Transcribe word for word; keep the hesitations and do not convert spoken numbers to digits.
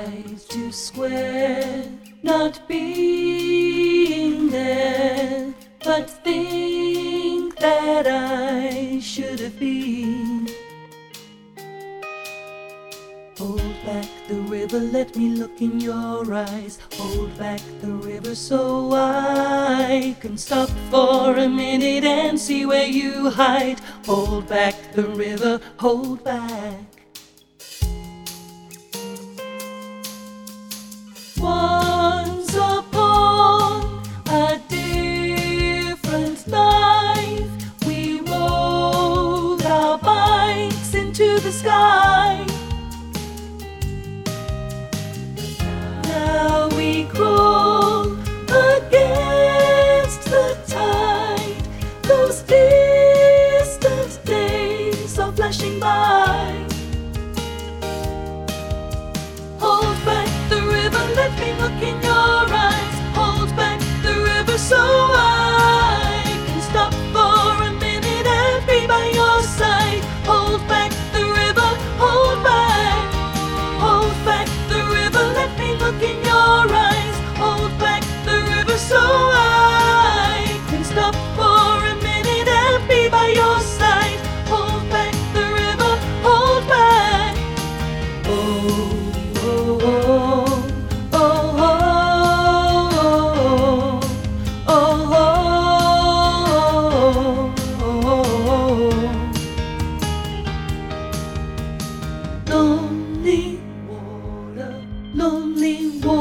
tries to square not being there, but think that I should have been. Hold back the river, let me look in your eyes. Hold back the river so I can stop for a minute and see where you hide. Hold back the river, hold back. Once upon a different life, we rode our bikes into the sky. Now we crawl against the tide. Those distant days are flashing by. Hold back the river, let me look in your eyes. Hold back the river so I can stop for a minute and be by your side. Hold back the river, hold back. Hold back the river, let me look in your eyes. Hold back the river so I can stop for a minute and be by your side. Hold back the river, hold back. Oh. Lonely water, lonely water.